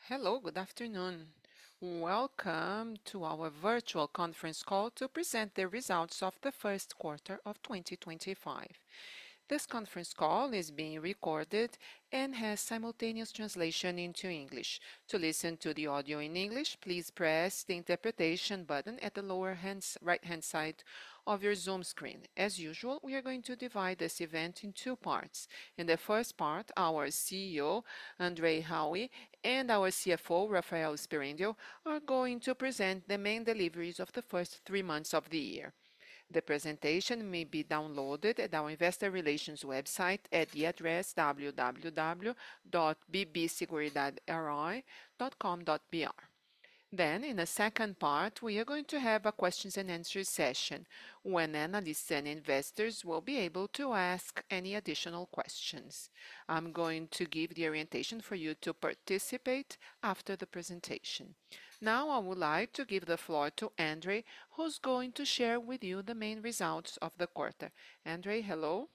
Hello, good afternoon. Welcome to our virtual conference call to present the results of the first quarter of 2025. This conference call is being recorded and has simultaneous translation into English. To listen to the audio in English, please press the interpretation button at the right-hand side of your Zoom screen. As usual, we are going to divide this event in two parts. In the first part, our CEO, Andre Howie, and our CFO, Rafael Sperendio, are going to present the main deliveries of the first 3 months of the year. The presentation may be downloaded at our investor relations website at the address www.bbseguridadri.com.br. Then, in the second part, we are going to have a questions and answers session when analysts and investors will be able to ask any additional questions. I'm going to give the orientation for you to participate after the presentation. Now, I would like to give the floor to Andre, who's going to share with you the main results of the quarter. Andre, hello.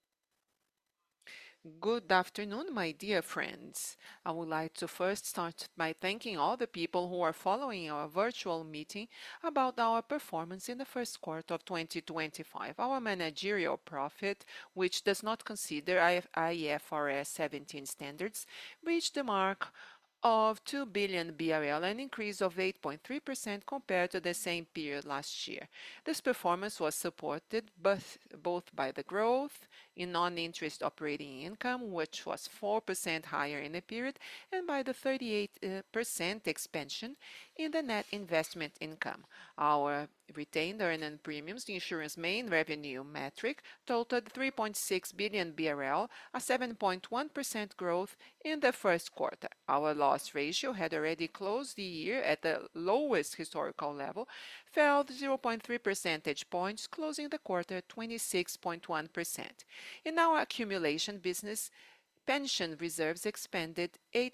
Good afternoon, my dear friends. I would like to first start by thanking all the people who are following our virtual meeting about our performance in the first quarter of 2025. Our managerial profit, which does not consider IFRS 17 standards, reached the mark of 2 billion BRL, an increase of 8.3% compared to the same period last year. This performance was supported both by the growth in non-interest operating income, which was 4% higher in the period, and by the 38% expansion in the net investment income. Our retained earned premiums, the insurance main revenue metric, totaled 3.6 billion BRL, a 7.1% growth in the first quarter. Our loss ratio had already closed the year at the lowest historical level, fell 0.3 percentage points, closing the quarter at 26.1%. In our accumulation business, pension reserves expanded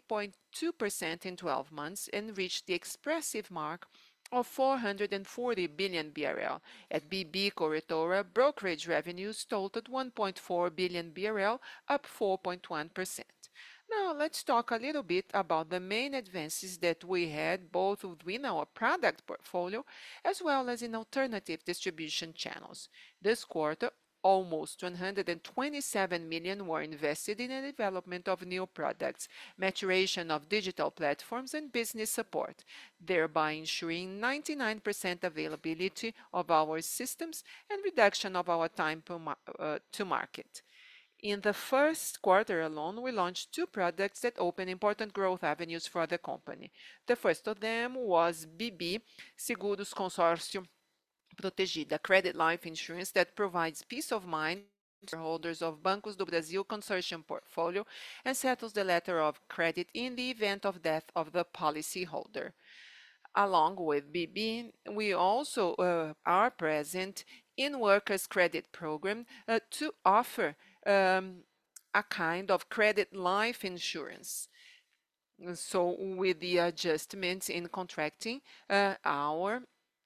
8.2% in 12 months and reached the expressive mark of 440 billion BRL. At BB Corretora, brokerage revenues totaled 1.4 billion BRL, up 4.1%. Now, let's talk a little bit about the main advances that we had both within our product portfolio as well as in alternative distribution channels. This quarter, almost 127 million were invested in the development of new products, maturation of digital platforms, and business support, thereby ensuring 99% availability of our systems and reduction of our time to market. In the first quarter alone, we launched two products that open important growth avenues for the company. The first of them was BB Seguros Consórcio Protegida, credit life insurance that provides peace of mind to shareholders of Bancos do Brasil consortium portfolio and settles the letter of credit in the event of death of the policyholder. Along with BB, we also are present in workers' credit program to offer a kind of credit life insurance. So, with the adjustments in contracting, our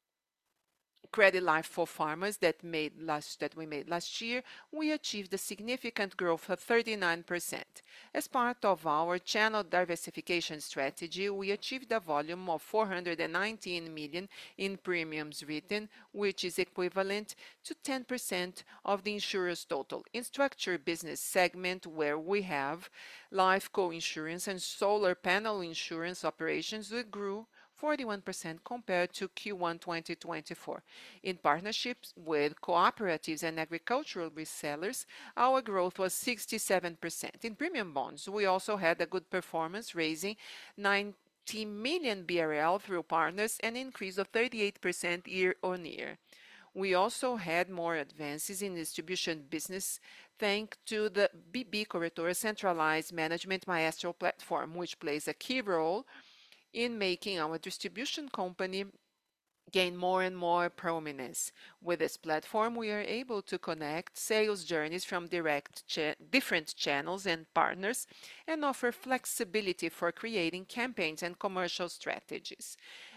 credit life for farmers that we made last year, we achieved a significant growth of 39%. As part of our channel diversification strategy, we achieved a volume of 419 million in premiums written, which is equivalent to 10% of the insurer's total. In structured business segment, where we have life co-insurance and solar panel insurance operations, we grew 41% compared to Q1 2024. In partnerships with cooperatives and agricultural resellers, our growth was 67%. In premium bonds, we also had a good performance, raising 90 million BRL through partners, an increase of 38% year on year. We also had more advances in distribution business thanks to the BB Corretora centralized management Maestro platform, which plays a key role in making our distribution company gain more and more prominence. With this platform, we are able to connect sales journeys from different channels and partners and offer flexibility for creating campaigns and commercial strategies.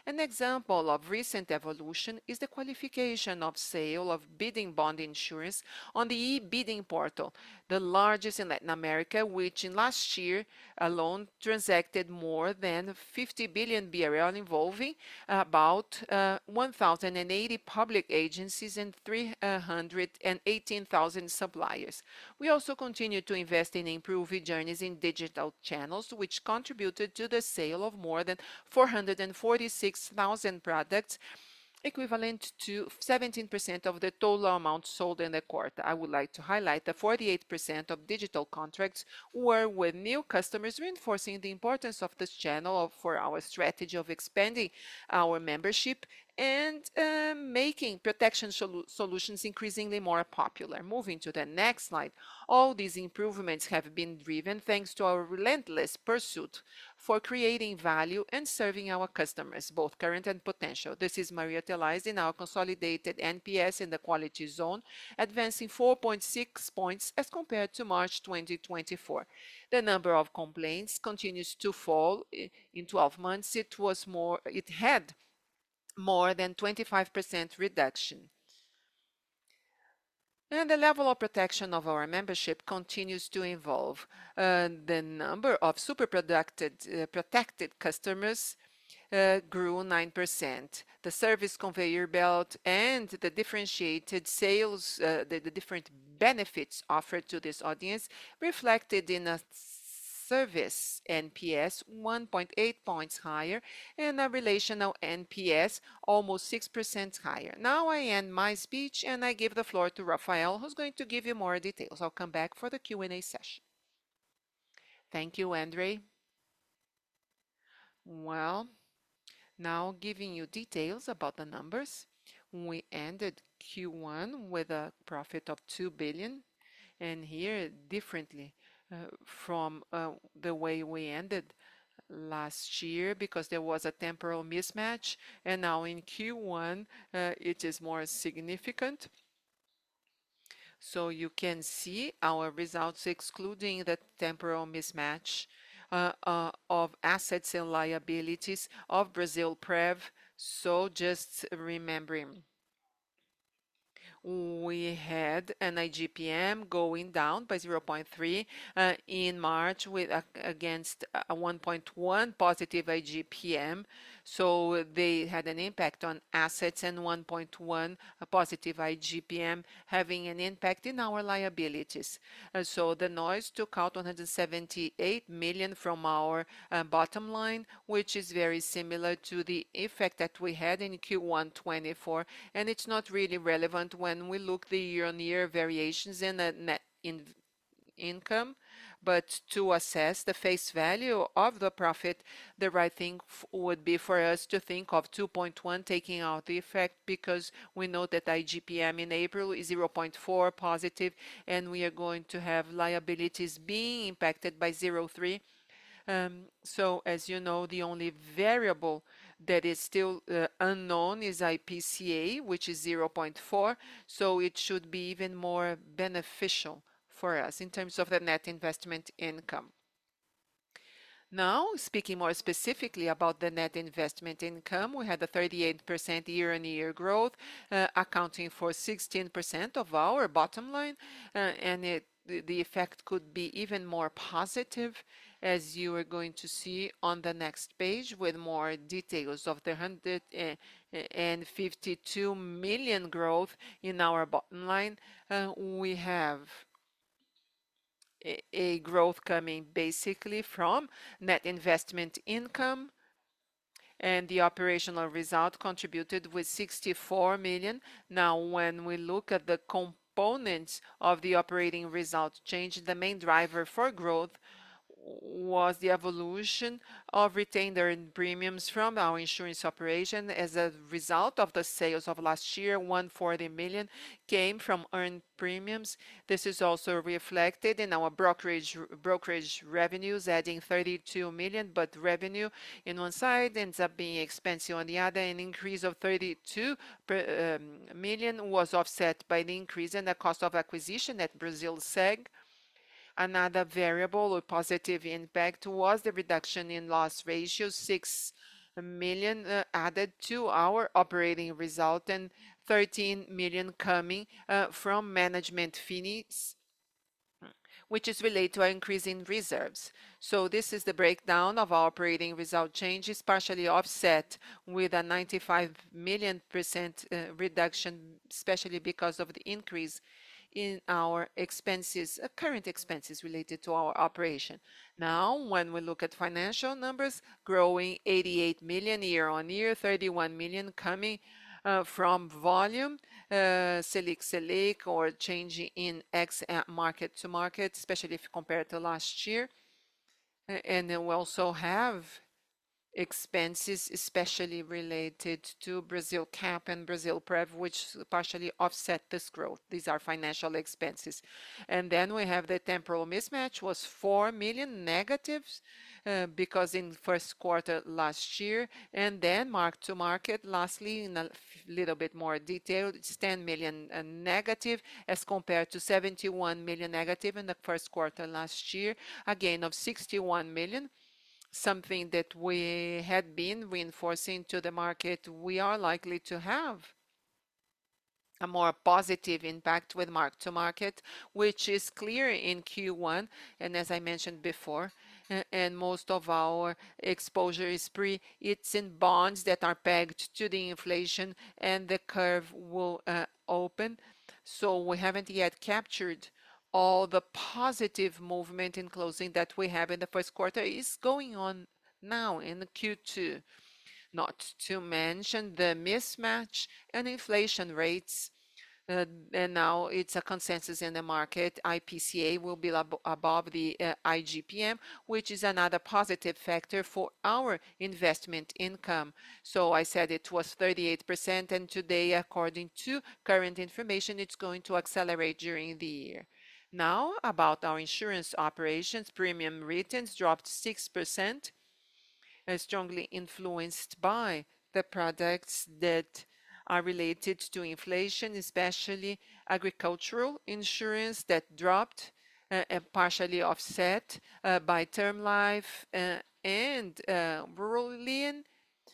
An example of recent evolution is the qualification of sale of bidding bond insurance on the e-bidding portal, the largest in Latin America, which in last year alone transacted more than 50 billion BRL, involving about 1,080 public agencies and 318,000 suppliers. We also continue to invest in improving journeys in digital channels, which contributed to the sale of more than 446,000 products, equivalent to 17% of the total amount sold in the quarter. I would like to highlight that 48% of digital contracts were with new customers, reinforcing the importance of this channel for our strategy of expanding our membership and making protection solutions increasingly more popular. Moving to the next slide, all these improvements have been driven thanks to our relentless pursuit for creating value and serving our customers, both current and potential. This is materialized in our consolidated NPS in the quality zone, advancing 4.6 points as compared to March 2024. The number of complaints continues to fall. In 12 months, it had more than 25% reduction. And the level of protection of our membership continues to evolve. The number of protected customers grew 9%. The service conveyor belt and the differentiated sales, the different benefits offered to this audience reflected in a service NPS 1.8 points higher and a relational NPS almost 6% higher. Now I end my speech and I give the floor to Rafael, who's going to give you more details. I'll come back for the Q&A session. Thank you, Andre. Well, now giving you details about the numbers. We ended Q1 with a profit of 2 billion, and here differently from the way we ended last year, because there was a temporal mismatch, and now in Q1 it is more significant. So you can see our results excluding the temporal mismatch of assets and liabilities of Brasilprev. So just remembering, we had an IGPM going down by 0.3 in March against a 1.1 positive IGPM. So they had an impact on assets, and 1.1 positive IGPM having an impact in our liabilities. So the noise took out 178 million from our bottom line, which is very similar to the effect that we had in Q1 24, and it's not really relevant when we look the year-on-year variations in the net income. But to assess the face value of the profit, the right thing would be for us to think of 2.1 taking out the effect, because we know that IGPM in April is 0.4 positive, and we are going to have liabilities being impacted by 0.3. So as you know, the only variable that is still unknown is IPCA, which is 0.4. So it should be even more beneficial for us in terms of the net investment income. Now, speaking more specifically about the net investment income, we had a 38% year-on-year growth, accounting for 16% of our bottom line, and the effect could be even more positive, as you are going to see on the next page with more details of the 152 million growth in our bottom line. We have a growth coming basically from net investment income, and the operational result contributed with 64 million. Now, when we look at the components of the operating result change, the main driver for growth was the evolution of retained earned premiums from our insurance operation. As a result of the sales of last year, 140 million came from earned premiums. This is also reflected in our brokerage revenues, adding 32 million, but revenue in one side ends up being expensive on the other. An increase of 32 million was offset by the increase in the cost of acquisition at Brasilseg. Another variable or positive impact was the reduction in loss ratio, 6 million added to our operating result and 13 million coming from management fees, which is related to our increase in reserves. So this is the breakdown of our operating result changes, partially offset with a 95 million percent reduction, especially because of the increase in our expenses, current expenses related to our operation. Now, when we look at financial numbers, growing 88 million year on year, 31 million coming from volume, Selic, or changing in X market to market, especially if compared to last year. And then we also have expenses, especially related to Brasilcap and Brasilprev, which partially offset this growth. These are financial expenses. And then we have the temporal mismatch was 4 million negatives because in first quarter last year, and then mark to market, lastly, in a little bit more detail, it's 10 million negative as compared to 71 million negative in the first quarter last year, a gain of 61 million, something that we had been reinforcing to the market. We are likely to have a more positive impact with mark to market, which is clear in Q1. And as I mentioned before, and most of our exposure is it's in bonds that are pegged to the inflation, and the curve will open. So we haven't yet captured all the positive movement in closing that we have in the first quarter is going on now in the Q2. Not to mention the mismatch and inflation rates. And now it's a consensus in the market. IPCA will be above the IGPM, which is another positive factor for our investment income. So I said it was 38%, and today, according to current information, it's going to accelerate during the year. Now, about our insurance operations, premium returns dropped 6%, strongly influenced by the products that are related to inflation, especially agricultural insurance that dropped and partially offset by term life and rural lien,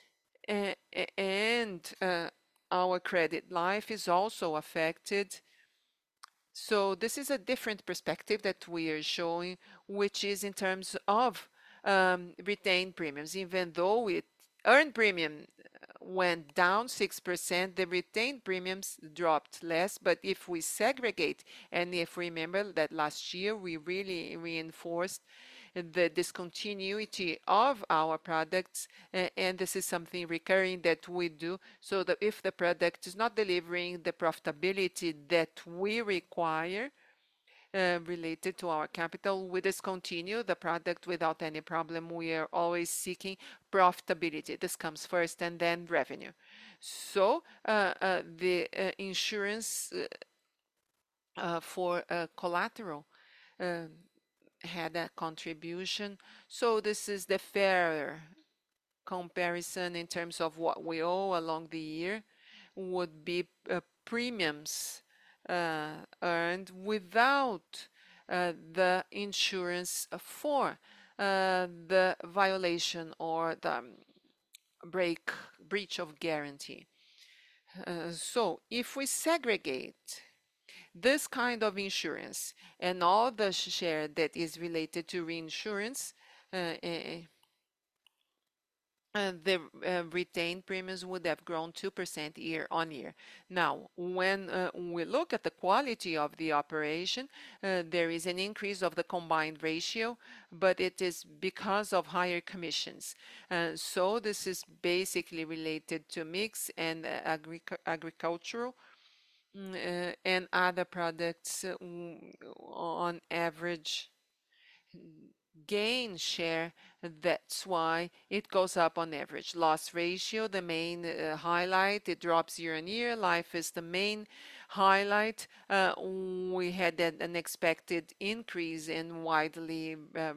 and our credit life is also affected. So this is a different perspective that we are showing, which is in terms of retained premiums. Even though earned premium went down 6%, the retained premiums dropped less. But if we segregate, and if we remember that last year we really reinforced the discontinuity of our products, and this is something recurring that we do, so that if the product is not delivering the profitability that we require, related to our capital, we discontinue the product without any problem. We are always seeking profitability. This comes first and then revenue. So the insurance for collateral had a contribution. So this is the fair comparison in terms of what we owe along the year would be premiums earned without the insurance for the violation or the breach of guarantee. So if we segregate this kind of insurance and all the share that is related to reinsurance, the retained premiums would have grown 2% year on year. Now, when we look at the quality of the operation, there is an increase of the combined ratio, but it is because of higher commissions. So this is basically related to mix and agricultural and other products on average gain share. That's why it goes up on average. Loss ratio, the main highlight, it drops year on year. Life is the main highlight. We had an unexpected increase in widely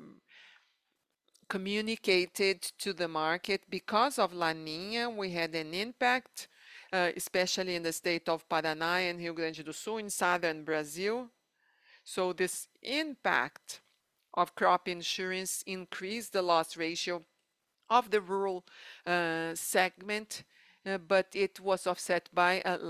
communicated to the market because of La Niña. We had an impact, especially in the state of Paraná and Rio Grande do Sul in southern Brazil. So this impact of crop insurance increased the loss ratio of the rural segment, but it was offset by a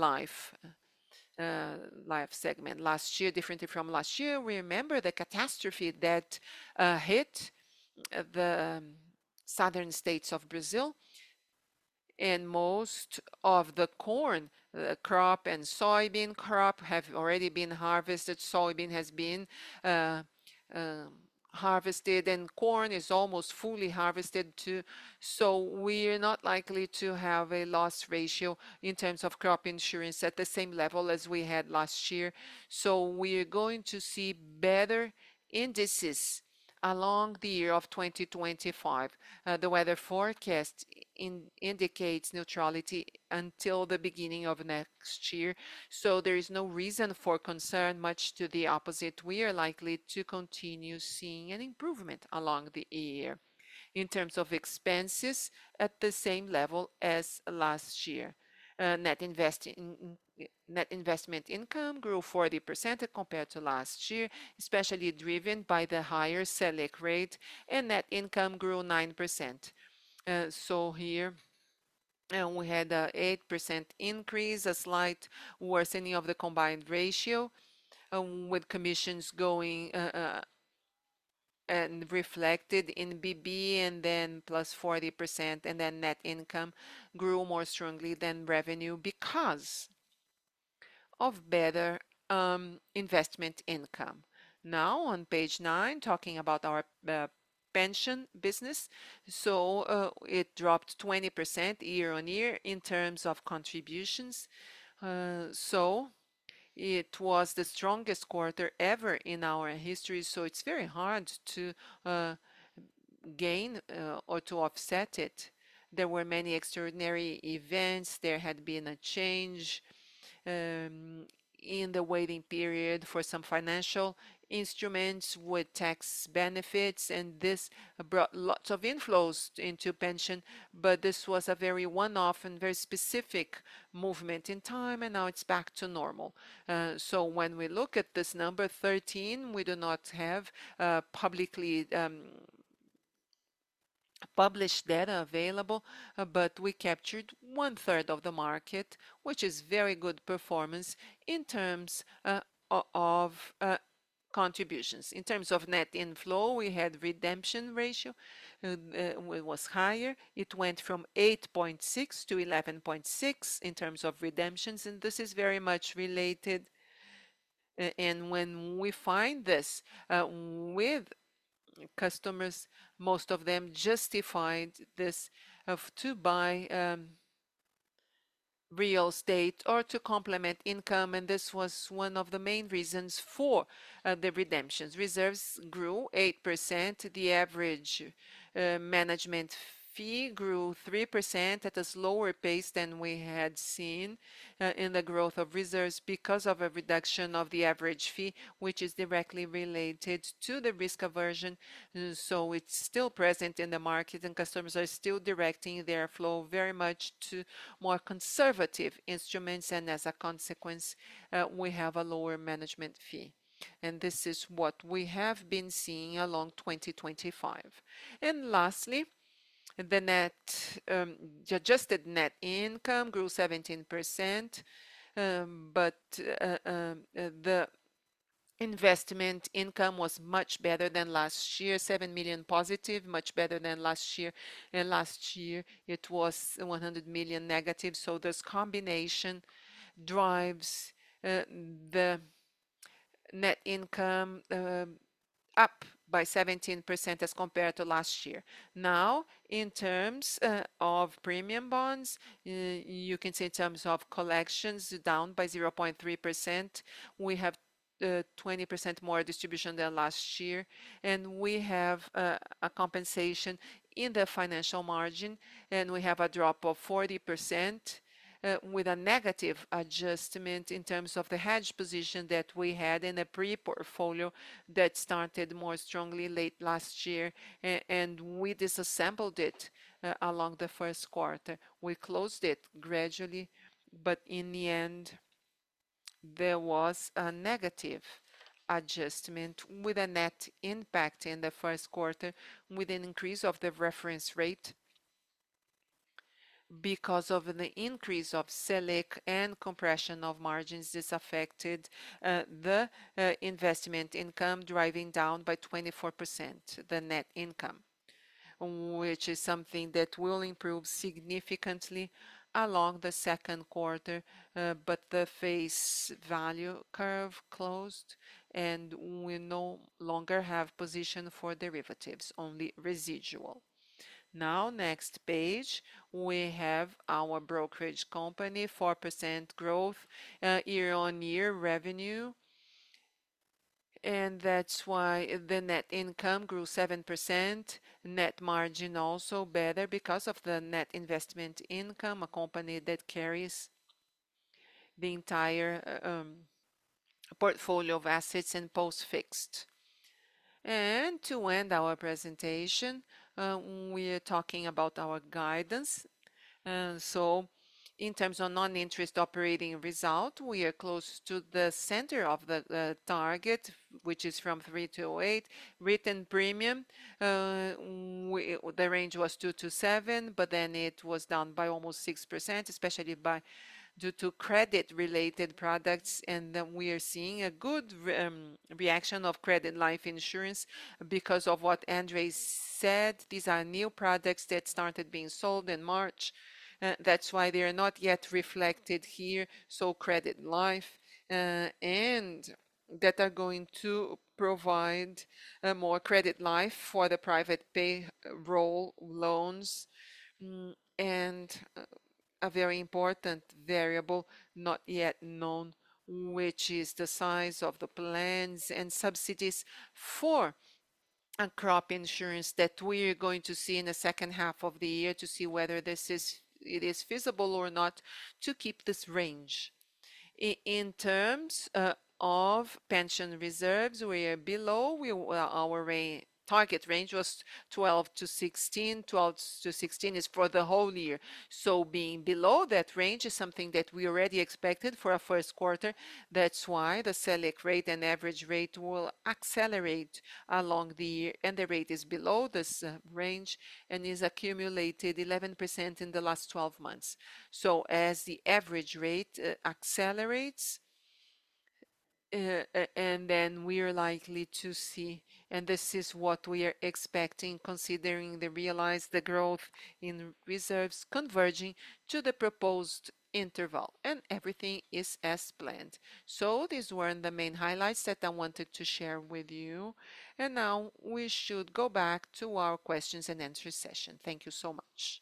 life segment. Last year, differently from last year, we remember the catastrophe that hit the southern states of Brazil, and most of the corn crop and soybean crop have already been harvested. Soybean has been uh, um, harvested, and corn is almost fully harvested too. So we're not likely to have a loss ratio in terms of crop insurance at the same level as we had last year. So we're going to see better indices along the year of 2025. The weather forecast indicates neutrality until the beginning of next year, so there is no reason for concern, much to the opposite. We are likely to continue seeing an improvement along the year. In terms of expenses, at the same level as last year. Net investment income grew 40% compared to last year, especially driven by the higher Selic rate, and net income grew 9%. So here we had an 8% increase, a slight worsening of the combined ratio, with commissions going and reflected in BB, and then plus 40%, and then net income grew more strongly than revenue because of better investment income. Now on page 9, talking about our pension business. So it dropped 20% year on year in terms of contributions. So it was the strongest quarter ever in our history, so it's very hard to uh, gain or to offset it. There were many extraordinary events. There had been a change um, in the waiting period for some financial instruments with tax benefits, and this brought lots of inflows into pension, but this was a very one-off and very specific movement in time, and now it's back to normal. So when we look at this number 13, we do not have publicly published data available, but we captured 1/3 of the market, which is very good performance in terms of contributions. In terms of net inflow, we had redemption ratio, it was higher. It went from 8.6 to 11.6 in terms of redemptions, and this is very much related. And when we find this with customers, most of them justified this to buy real estate or to complement income, and this was one of the main reasons for the redemptions. Reserves grew 8%. The average management fee grew 3% at a slower pace than we had seen in the growth of reserves because of a reduction of the average fee, which is directly related to the risk aversion. So it's still present in the market, and customers are still directing their flow very much to more conservative instruments, and as a consequence, we have a lower management fee. And this is what we have been seeing along 2025. And lastly, the adjusted net income grew 17%, but the investment income was much better than last year, 7 million positive, much better than last year. And last year it was 100 million negative. So this combination drives the net income up by 17% as compared to last year. Now, in terms of premium bonds, you can see in terms of collections down by 0.3%. We have 20% more distribution than last year, and we have a compensation in the financial margin, and we have a drop of 40%. With a negative adjustment in terms of the hedge position that we had in a pre-portfolio that started more strongly late last year, and we disassembled it along the first quarter. We closed it gradually, but in the end, there was a negative adjustment with a net impact in the first quarter with an increase of the reference rate because of the increase of Selic and compression of margins, this affected the investment income, driving down by 24% the net income, which is something that will improve significantly along the second quarter, but the face value curve closed and we no longer have position for derivatives, only residual. Now, next page, we have our brokerage company, 4% growth year-on-year revenue, and that's why the net income grew 7%. Net margin also better because of the net investment income, a company that carries the entire portfolio of assets and post-fixed. And to end our presentation, we are talking about our guidance. So in terms of non-interest operating result, we are close to the center of the target, which is from 3 to 8. Written premium, the range was 2 to 7, but then it was down by almost 6%, especially due to credit-related products, and then we are seeing a good reaction of credit life insurance because of what Andre said. These are new products that started being sold in March. That's why they are not yet reflected here. So credit life and that are going to provide more credit life for the private payroll loans and a very important variable not yet known, which is the size of the plans and subsidies for a crop insurance that we're going to see in the second half of the year to see whether it is feasible or not to keep this range. In terms of pension reserves, we are below our target range was 12 to 16. 12 to 16 is for the whole year. So being below that range is something that we already expected for a first quarter. That's why the Selic rate and average rate will accelerate along the year, and the rate is below this range and is accumulated 11% in the last 12 months. So as the average rate accelerates, and then we are likely to see, and this is what we are expecting, considering the growth in reserves converging to the proposed interval, and everything is as planned. So these were the main highlights that I wanted to share with you, and now we should go back to our questions and answers session. Thank you so much.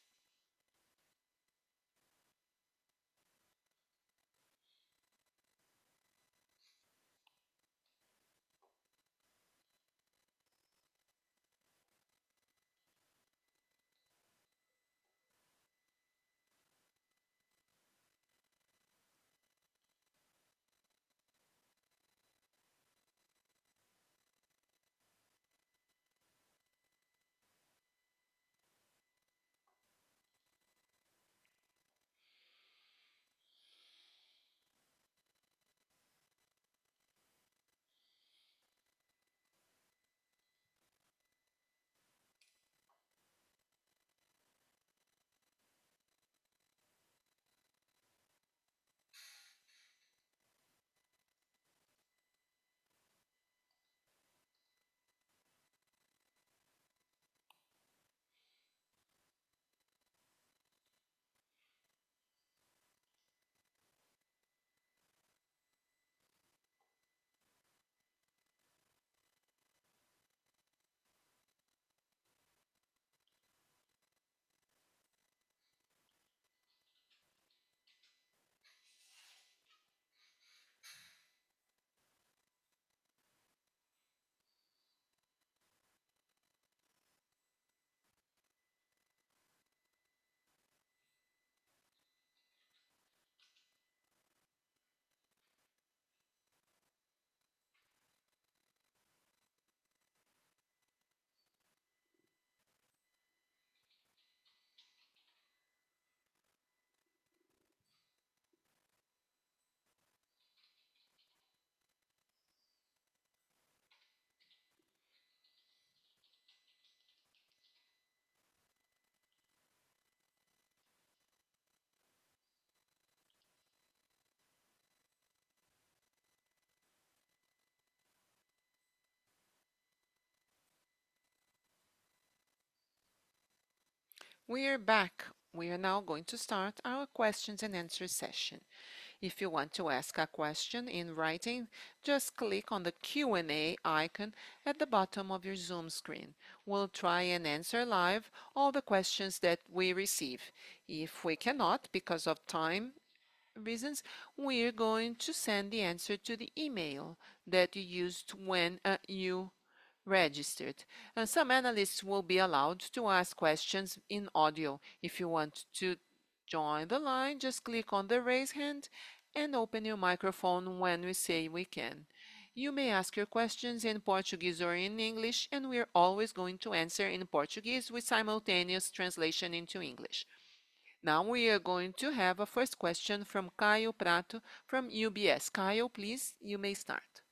We are back. We are now going to start our questions and answers session. If you want to ask a question in writing, just click on the Q&A icon at the bottom of your Zoom screen. We'll try and answer live all the questions that we receive. If we cannot, because of time reasons, we're going to send the answer to the email that you used when you registered. Some analysts will be allowed to ask questions in audio. If you want to join the line, just click on the raise hand and open your microphone when we say we can. You may ask your questions in Portuguese or in English, and we're always going to answer in Portuguese with simultaneous translation into English. Now we are going to have a first question from Caio Prato from UBS. Caio, please, you may start.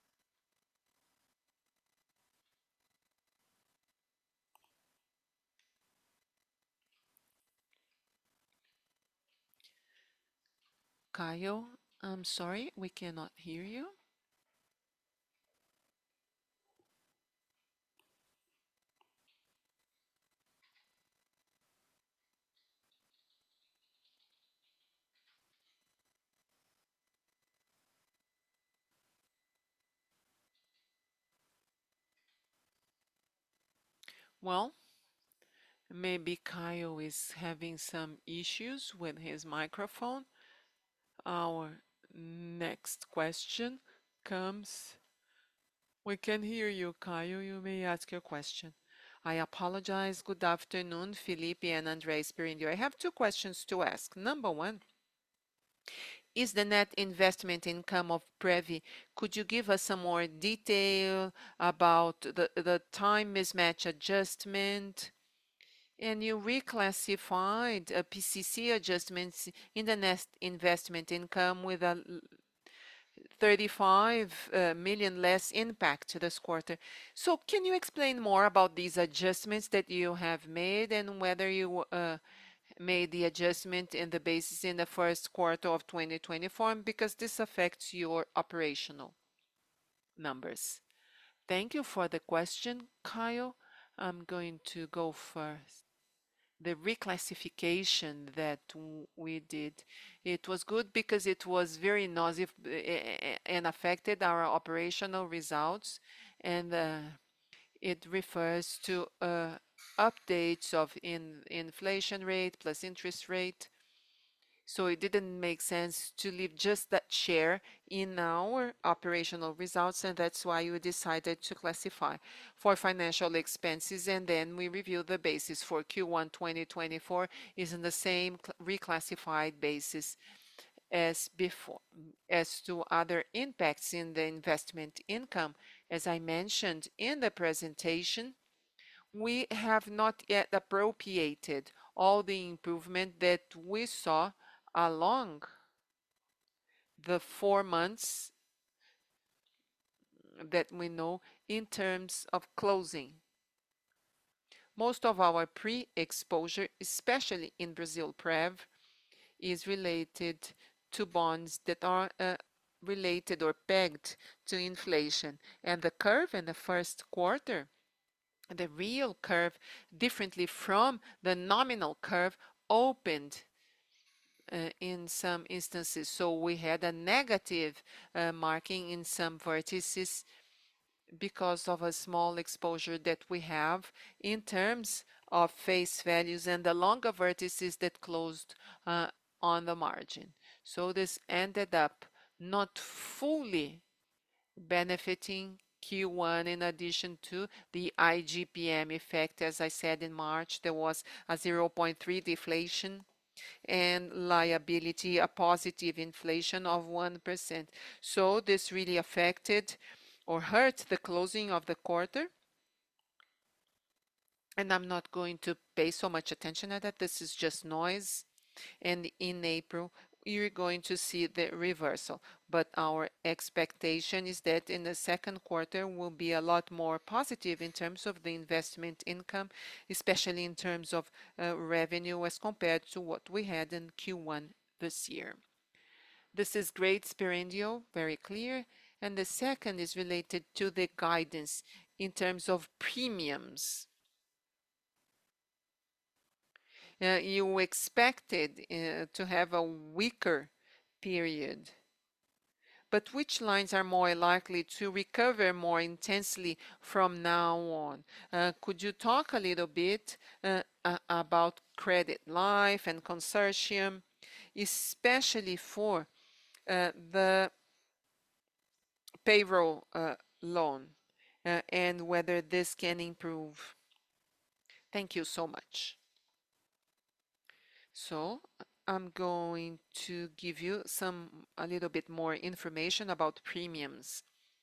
Caio, I'm sorry, we cannot hear you. Well, maybe Caio is having some issues with his microphone. Our next question comes. We can hear you, Caio. You may ask your question. I apologize. Good afternoon, Felipe and Andres Pirindio. I have two questions to ask. Number one, is the net investment income of Previ? Could you give us some more detail about the time mismatch adjustment? And you reclassified PCC adjustments in the net investment income with a 35 million less impact this quarter. So can you explain more about these adjustments that you have made and whether you made the adjustment in the basis in the first quarter of 2024 because this affects your operational numbers? Thank you for the question, Kyle. I'm going to go first. The reclassification that we did, it was good because it was very nocive and affected our operational results, and it refers to updates of inflation rate plus interest rate. So it didn't make sense to leave just that share in our operational results, and that's why we decided to classify for financial expenses, and then we review the basis for Q1 2024 is in the same reclassified basis as before. As to other impacts in the investment income, as I mentioned in the presentation, we have not yet appropriated all the improvement that we saw along the 4 months that we know in terms of closing. Most of our pre-exposure, especially in Brasilprev, is related to bonds that are related or pegged to inflation. And the curve in the first quarter, the real curve, differently from the nominal curve, opened in some instances. So we had a negative marking in some vertices because of a small exposure that we have in terms of face values and the longer vertices that closed on the margin. So this ended up not fully benefiting Q1 in addition to the IGPM effect. As I said in March, there was a 0.3 deflation and liability, a positive inflation of 1%. So this really affected or hurt the closing of the quarter. And I'm not going to pay so much attention to that. This is just noise. And in April, you're going to see the reversal. But our expectation is that in the second quarter will be a lot more positive in terms of the investment income, especially in terms of revenue as compared to what we had in Q1 this year. This is great, Sperendio, very clear. And the second is related to the guidance in terms of premiums. You expected to have a weaker period. But which lines are more likely to recover more intensely from now on? Could you talk a little bit about credit life and consortium, especially for the payroll loan, and whether this can improve? Thank you so much. So I'm going to give you a little bit more information about premiums.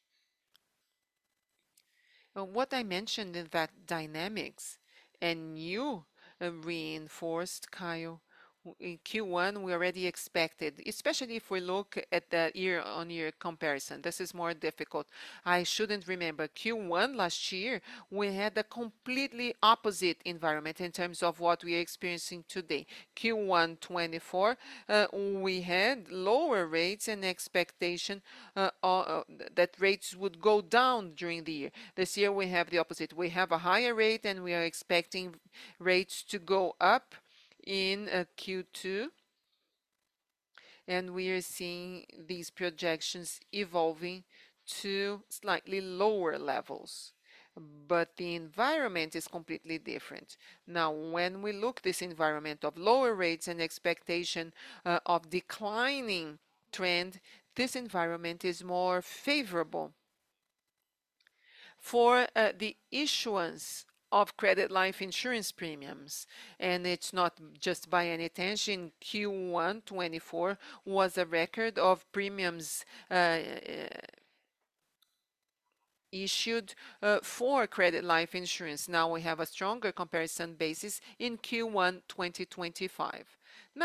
What I mentioned in that dynamics, and you reinforced, Kyle, in Q1 we already expected, especially if we look at the year-on-year comparison. This is more difficult. I shouldn't remember Q1 last year, we had a completely opposite environment in terms of what we are experiencing today. Q1 24, we had lower rates and expectation that rates would go down during the year. This year we have the opposite. We have a higher rate and we are expecting rates to go up in Q2, and we are seeing these projections evolving to slightly lower levels. But the environment is completely different. Now, when we look this environment of lower rates and expectation of declining trend, this environment is more favorable for the issuance of credit life insurance premiums. And it's not just by any attention. Q1 24 was a record of premiums issued for credit life insurance. Now we have a stronger comparison basis in Q1 2025.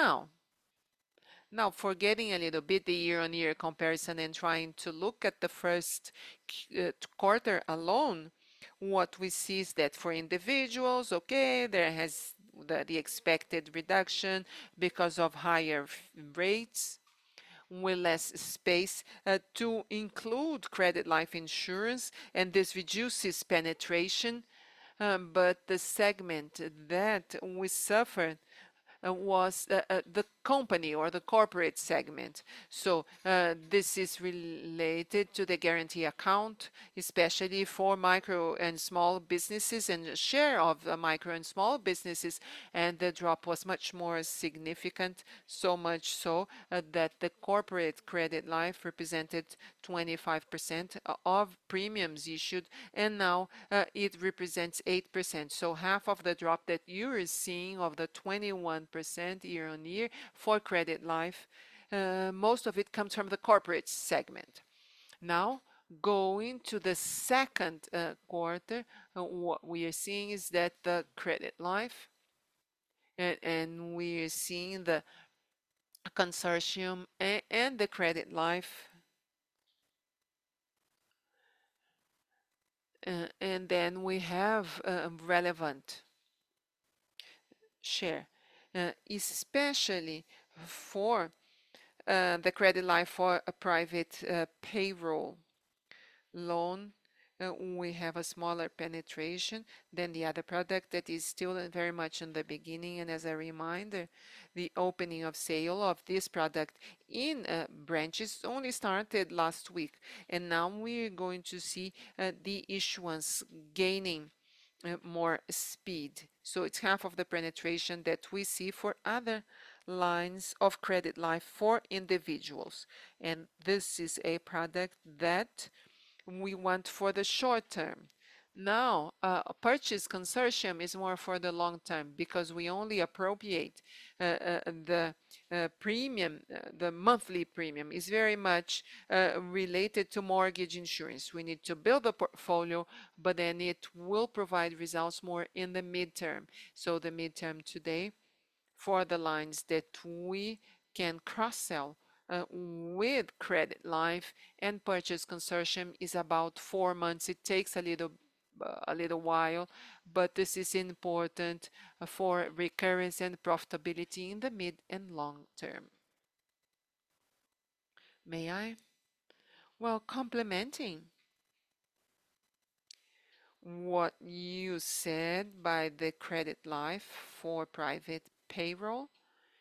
Now, forgetting a little bit the year-on-year comparison and trying to look at the first quarter alone, what we see is that for individuals, okay, there has the expected reduction because of higher rates with less space to include credit life insurance, and this reduces penetration. But the segment that we suffered was the company or the corporate segment. So this is related to the guarantee account, especially for micro and small businesses and share of micro and small businesses. And the drop was much more significant, so much so that the corporate credit life represented 25% of premiums issued, and now it represents 8%. So half of the drop that you are seeing of the 21% year on year for credit life, most of it comes from the corporate segment. Now, going to the second quarter, what we are seeing is that the credit life, and we are seeing the consortium and the credit life, and then we have relevant share, especially for the credit line for a private payroll loan. We have a smaller penetration than the other product that is still very much in the beginning. And as a reminder, the opening of sale of this product in branches only started last week. And now we're going to see the issuance gaining more speed. So it's half of the penetration that we see for other lines of credit life for individuals. And this is a product that we want for the short term. Now, a purchase consortium is more for the long term because we only appropriate the premium, the monthly premium is very much related to mortgage insurance. We need to build a portfolio, but then it will provide results more in the midterm. So the midterm today for the lines that we can cross-sell with credit life and purchase consortium is about 4 months. It takes a little while, but this is important for recurrence and profitability in the mid and long term. May I? Well, complementing what you said by the credit life for private payroll,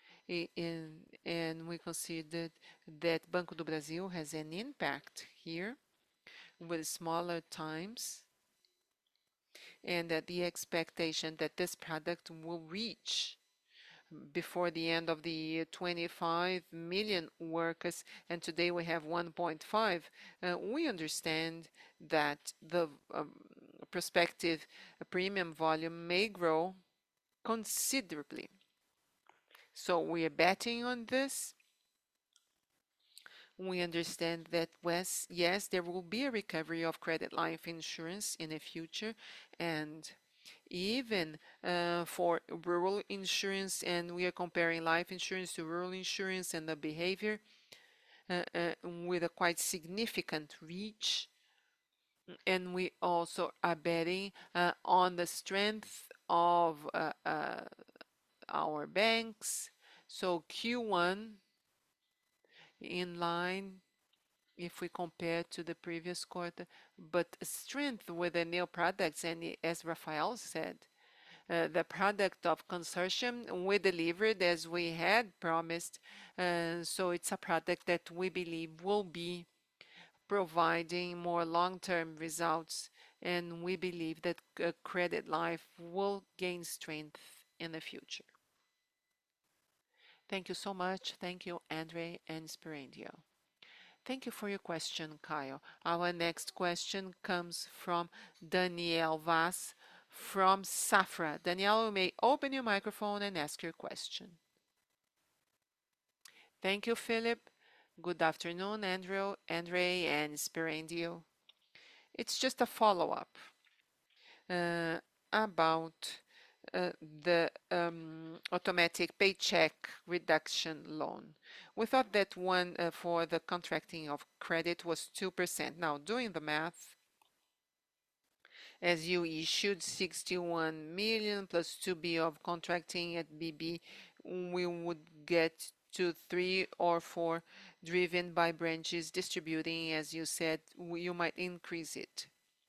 and we considered that Banco do Brasil has an impact here with smaller times, and that the expectation that this product will reach before the end of the year 25 million workers, and today we have 1.5. We understand that the prospective premium volume may grow considerably. So we are betting on this. We understand that yes, there will be a recovery of credit life insurance in the future, and even for rural insurance, and we are comparing life insurance to rural insurance and the behavior with a quite significant reach. And we also are betting on the strength of our banks. So Q1 in line if we compare to the previous quarter, but strength with the new products, and as Rafael said, the product of consortium we delivered as we had promised. So it's a product that we believe will be providing more long-term results, and we believe that credit life will gain strength in the future. Thank you so much. Thank you, Andre and Sperendio. Thank you for your question, Kyle. Our next question comes from Daniel Vaz from Safra. Daniel, you may open your microphone and ask your question. Thank you, Philip. Good afternoon, Andre, and Sperendio. It's just a follow-up about the automatic paycheck reduction loan. We thought that one for the contracting of credit was 2%. Now, doing the math, as you issued 61 million plus 2 B of contracting at BB, we would get to 3 or 4 driven by branches distributing. As you said, you might increase it.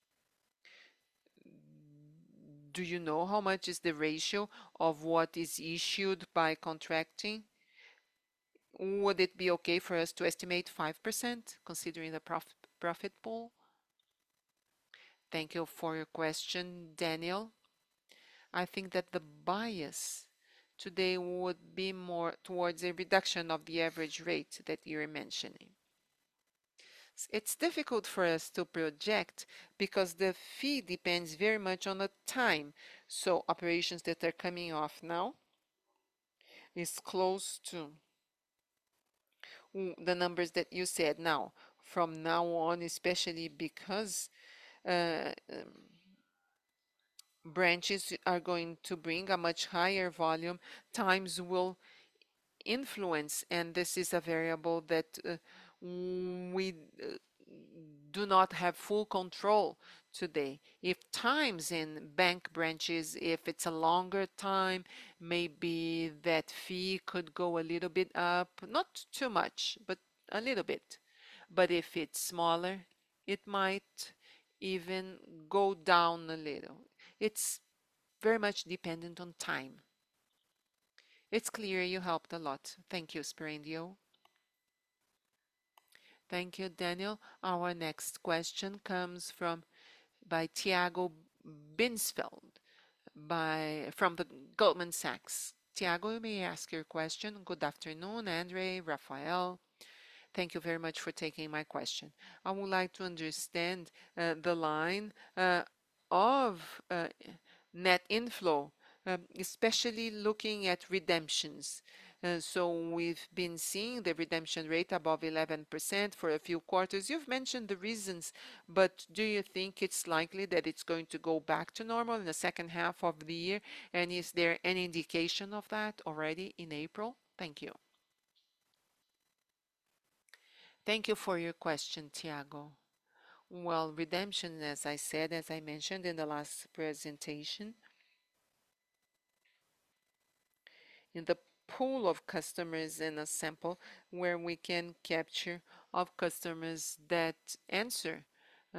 Do you know how much is the ratio of what is issued by contracting? Would it be okay for us to estimate 5% considering the profit pool? Thank you for your question, Daniel. I think that the bias today would be more towards a reduction of the average rate that you're mentioning. It's difficult for us to project because the fee depends very much on the time. So operations that are coming off now is close to the numbers that you said now. From now on, especially because branches are going to bring a much higher volume, times will influence, and this is a variable that we do not have full control today. If times in bank branches, if it's a longer time, maybe that fee could go a little bit up, not too much, but a little bit. But if it's smaller, it might even go down a little. It's very much dependent on time. It's clear you helped a lot. Thank you, Sperendio. Thank you, Daniel. Our next question comes by Tiago Binsfeld from the Goldman Sachs. Tiago, you may ask your question. Good afternoon, Andre, Rafael. Thank you very much for taking my question. I would like to understand the line of net inflow, especially looking at redemptions. So we've been seeing the redemption rate above 11% for a few quarters. You've mentioned the reasons, but do you think it's likely that it's going to go back to normal in the second half of the year? And is there any indication of that already in April? Thank you. Thank you for your question, Tiago. Well, redemption, as I said, as I mentioned in the last presentation, in the pool of customers in a sample where we can capture of customers that answer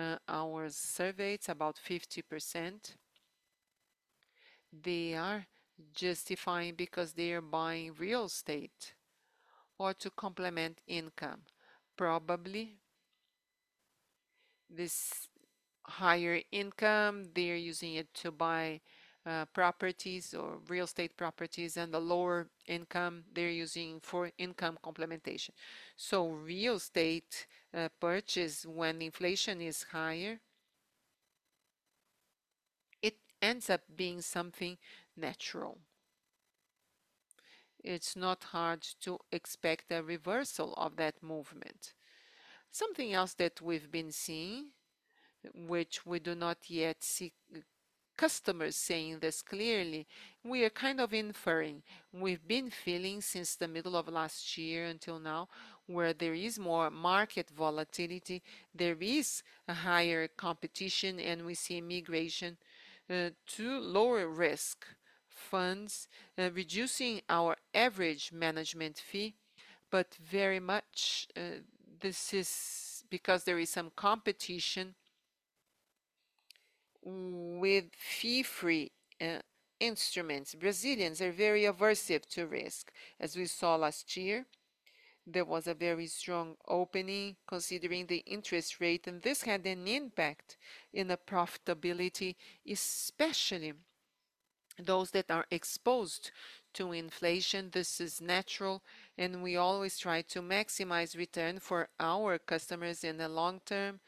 our survey, it's about 50%. They are justifying because they are buying real estate or to complement income. Probably this higher income, they're using it to buy properties or real estate properties, and the lower income they're using for income complementation. So real estate purchase when inflation is higher, it ends up being something natural. It's not hard to expect a reversal of that movement. Something else that we've been seeing, which we do not yet see customers saying this clearly, we are kind of inferring. We've been feeling since the middle of last year until now, where there is more market volatility, there is a higher competition, and we see migration to lower risk funds, reducing our average management fee, but very much this is because there is some competition with fee-free instruments. Brazilians are very aversive to risk. As we saw last year, there was a very strong opening considering the interest rate, and this had an impact in the profitability, especially those that are exposed to inflation. This is natural, and we always try to maximize return for our customers in the long term,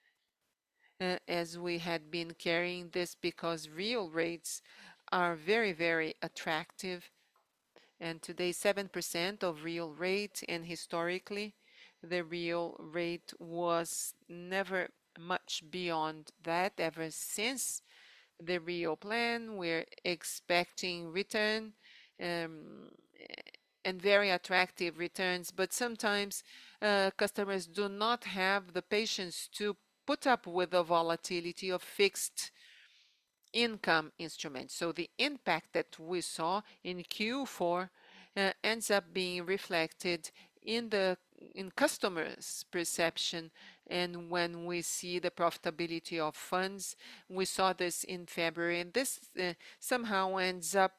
as we had been carrying this because real rates are very, very attractive. And today, 7% of real rate, and historically, the real rate was never much beyond that ever since the Rio plan. We're expecting return um, and very attractive returns, but sometimes customers do not have the patience to put up with the volatility of fixed income instruments. So the impact that we saw in Q4 ends up being reflected in customers' perception, and when we see the profitability of funds, we saw this in February, and this somehow ends up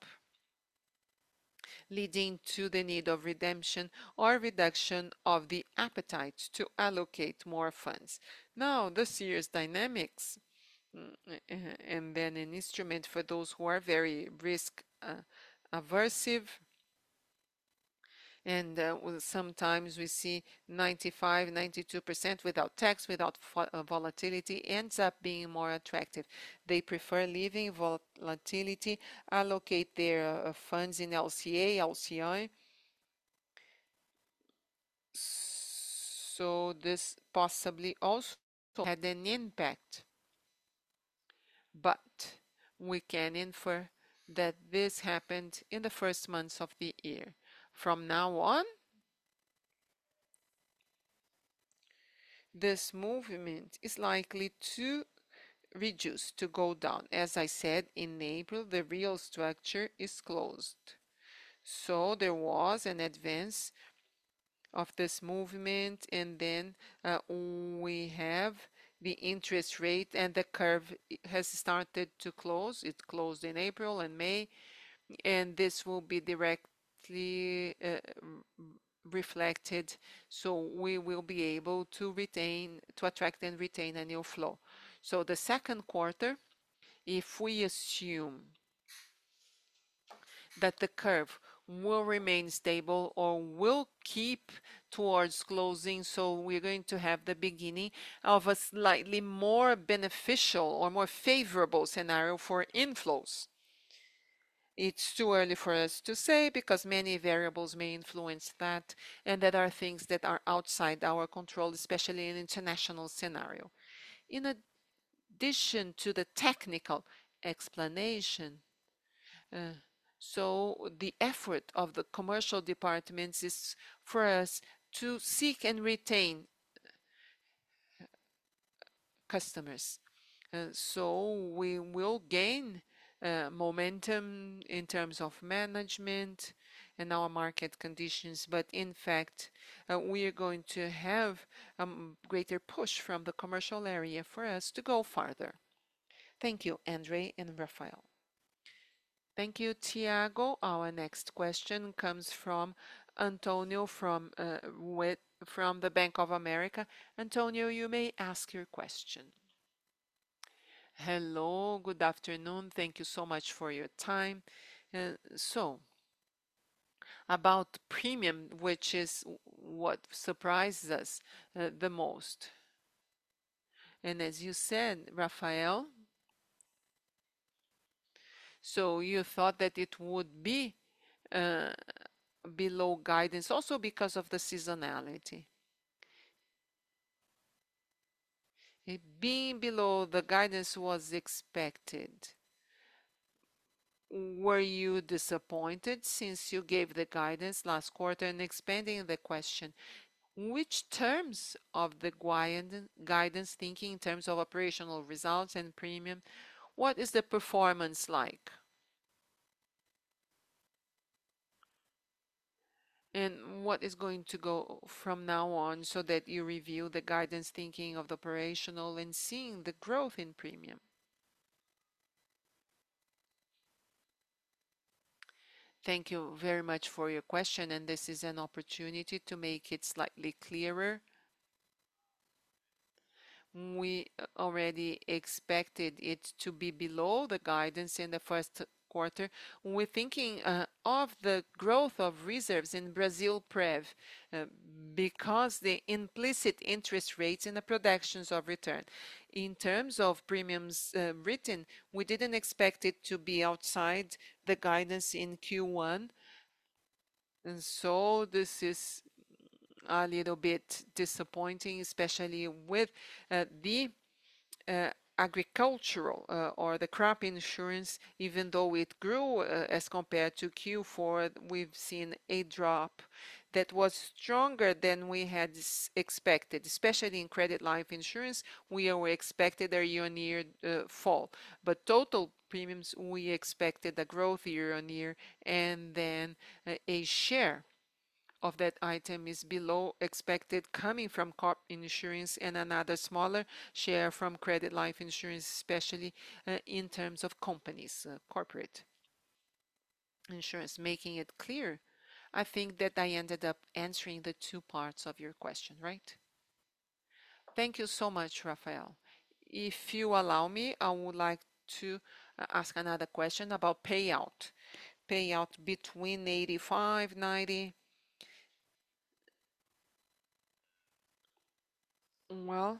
leading to the need of redemption or reduction of the appetite to allocate more funds. Now, this year's dynamics, and then an instrument for those who are very risk aversive, and sometimes we see 95, 92% without tax, without volatility, ends up being more attractive. They prefer leaving volatility, allocate their funds in LCA, LCI. So this possibly also had an impact, but we can infer that this happened in the first months of the year. From now on, this movement is likely to reduce, to go down. As I said, in April, the real structure is closed. So there was an advance of this movement, and then we have the interest rate, and the curve has started to close. It closed in April and May, and this will be directly reflected, so we will be able to attract and retain a new flow. So the second quarter, if we assume that the curve will remain stable or will keep towards closing, so we're going to have the beginning of a slightly more beneficial or more favorable scenario for inflows. It's too early for us to say because many variables may influence that, and that are things that are outside our control, especially in international scenario. In addition to the technical explanation, uh, so the effort of the commercial departments is for us to seek and retain customers. So we will gain momentum in terms of management and our market conditions, but in fact, we are going to have a greater push from the commercial area for us to go farther. Thank you, Andre and Rafael. Thank you, Tiago. Our next question comes from Antonio from the Bank of America. Antonio, you may ask your question. Hello, good afternoon. Thank you so much for your time. So, about premium, which is what surprises us the most. And as you said, Rafael, so you thought that it would be uh, below guidance also because of the seasonality. Being below the guidance was expected. Were you disappointed since you gave the guidance last quarter? And expanding the question, which terms of the guidance thinking in terms of operational results and premium, what is the performance like? And what is going to go from now on so that you review the guidance thinking of the operational and seeing the growth in premium? Thank you very much for your question, and this is an opportunity to make it slightly clearer. We already expected it to be below the guidance in the first quarter. We're thinking of the growth of reserves in Brasilprev uh, because the implicit interest rates in the projections of return. In terms of premiums written, we didn't expect it to be outside the guidance in Q1. And so this is a little bit disappointing, especially with the agricultural or the crop insurance. Even though it grew as compared to Q4, we've seen a drop that was stronger than we had expected, especially in credit life insurance. We were expected a year-on-year fall, but total premiums we expected a growth year-on-year, and then a share of that item is below expected, coming from crop insurance and another smaller share from credit life insurance, especially in terms of companies, corporate insurance. Making it clear, I think that I ended up answering the two parts of your question, right? Thank you so much, Rafael. If you allow me, I would like to ask another question about payout. Payout between 85, 90. Well,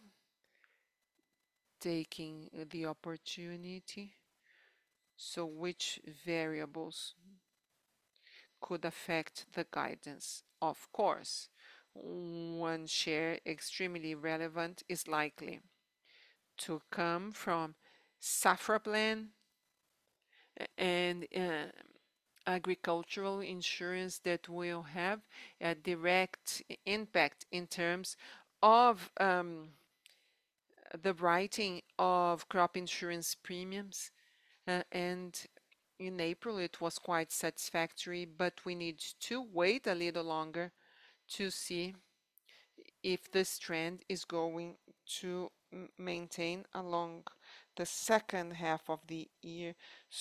taking the opportunity. So which variables could affect the guidance? Of course, one share extremely relevant is likely to come from Safra plan and agricultural insurance that will have a direct impact in terms of the writing of crop insurance premiums. And in April it was quite satisfactory, but we need to wait a little longer to see if this trend is going to maintain along the second half of the year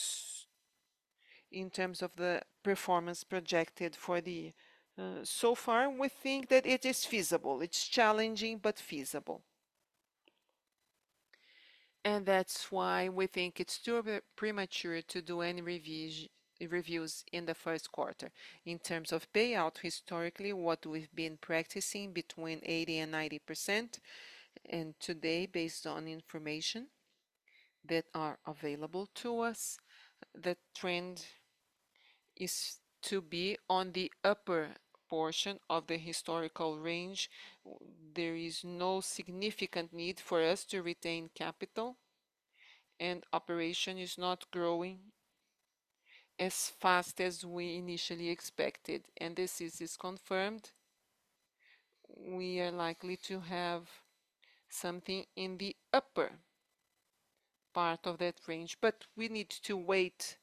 in terms of the performance projected for the year. So far, we think that it is feasible. It's challenging, but feasible. And that's why we think it's too premature to do any reviews in the first quarter. In terms of payout, historically, what we've been practicing between 80 and 90%, and today, based on information that are available to us, the trend is to be on the upper portion of the historical range. There is no significant need for us to retain capital, and operation is not growing as fast as we initially expected. And this is confirmed. We are likely to have something in the upper part of that range, but we need to wait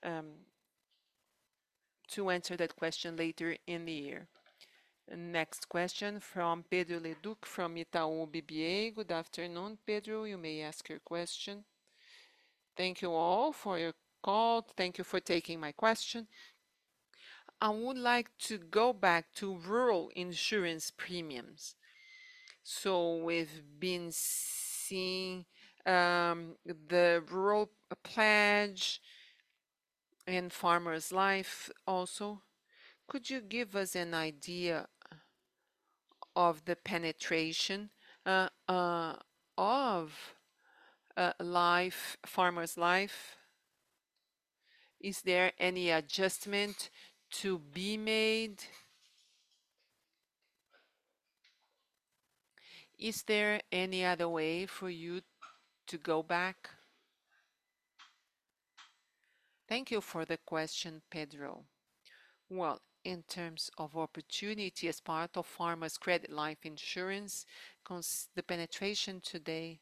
to answer that question later in the year. Next question from Pedro Leduc from Itaú BBA. Good afternoon, Pedro. You may ask your question. Thank you all for your called. Thank you for taking my question. I would like to go back to rural insurance premiums. So we've been seeing the rural pledge and farmers life also. Could you give us an idea of the penetration uh, uh, of life, farmers life? Is there any adjustment to be made? Is there any other way for you to go back? Thank you for the question, Pedro. Well, in terms of opportunity as part of farmers' credit life insurance, the penetration today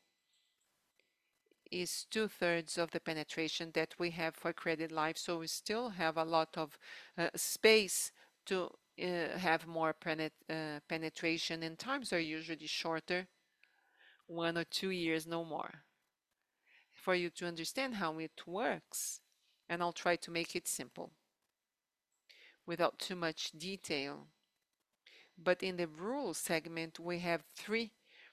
is two-thirds of the penetration that we have for credit life. So we still have a lot of space to have more penetration, and times are usually shorter, 1 or 2 years, no more. For you to understand how it works, and I'll try to make it simple without too much detail. But in the rural segment, we have three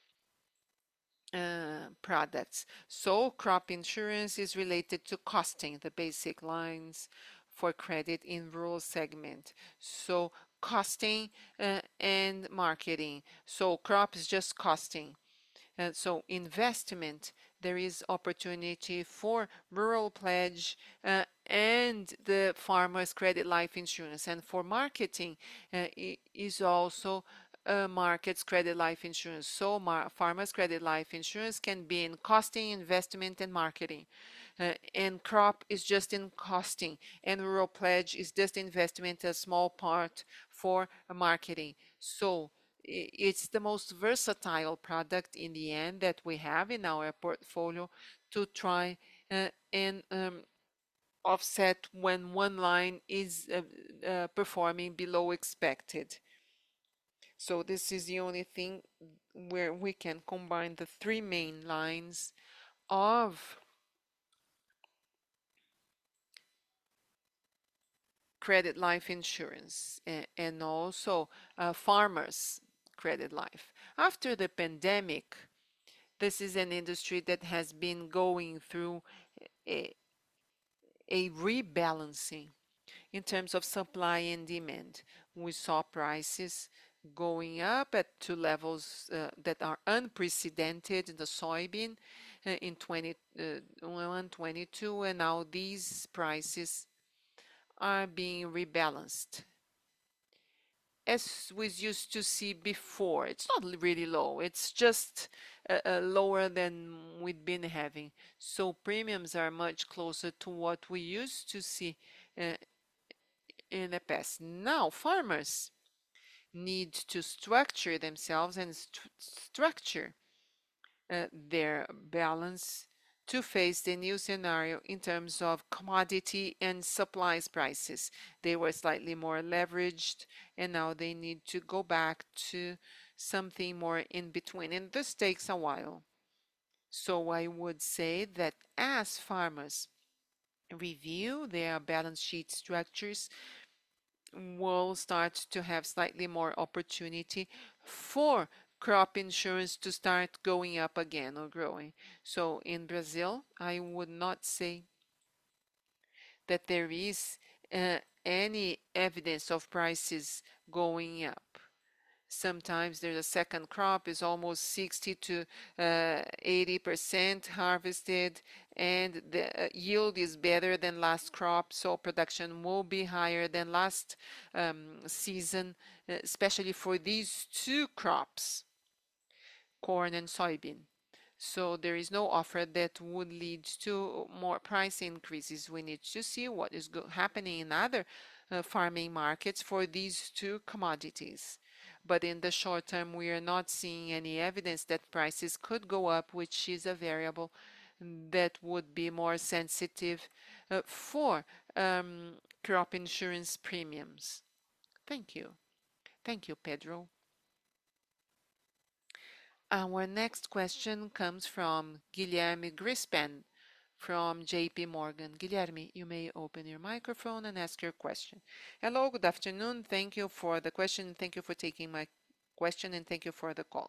products. So crop insurance is related to costing, the basic lines for credit in rural segment. So costing and marketing. So crop is just costing. So investment, there is opportunity for rural pledge and the farmers credit life insurance. And for marketing is also markets credit life insurance. So farmers credit life insurance can be in costing, investment, and marketing. And crop is just in costing, and rural pledge is just investment, a small part for marketing. So it's the most versatile product in the end that we have in our portfolio to try and offset when one line is performing below expected. So this is the only thing where we can combine the three main lines of credit life insurance and also farmers credit life. After the pandemic, this is an industry that has been going through a, a rebalancing in terms of supply and demand. We saw prices going up to levels that are unprecedented in the soybean in 21, 22, and now these prices are being rebalanced as we used to see before. It's not really low, it's just lower than we'd been having. So premiums are much closer to what we used to see uh, in the past. Now, farmers need to structure themselves and structure their balance to face the new scenario in terms of commodity and supplies prices. They were slightly more leveraged, and now they need to go back to something more in between. And this takes a while. So I would say that as farmers review their balance sheet structures, will start to have slightly more opportunity for crop insurance to start going up again or growing. So in Brazil, I would not say that there is any evidence of prices going up. Sometimes there's a second crop is almost 60 to 80% harvested, and the yield is better than last crop, so production will be higher than last season, especially for these two crops, corn and soybean. So there is no offer that would lead to more price increases. We need to see what is happening in other farming markets for these two commodities. But in the short term, we are not seeing any evidence that prices could go up, which is a variable that would be more sensitive for crop insurance premiums. Thank you. Thank you, Pedro. Our next question comes from Guilherme Grispan from JP Morgan. Guilherme, you may open your microphone and ask your question. Hello, good afternoon. Thank you for the question. Thank you for taking my question and thank you for the call.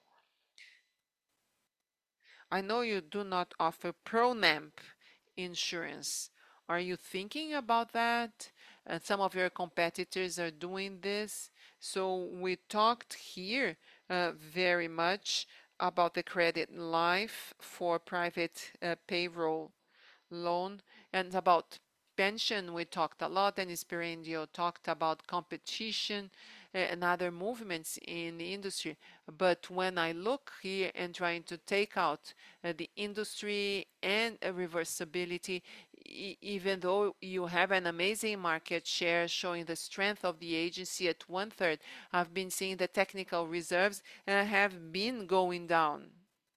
I know you do not offer PRONAMP insurance. Are you thinking about that? Some of your competitors are doing this. So we talked here very much about the credit life for private payroll loan and about pension. We talked a lot, and Sperendio talked about competition and other movements in the industry. But when I look here and trying to take out the industry and reversibility, even though you have an amazing market share showing the strength of the agency at 1/3, I've been seeing the technical reserves have been going down.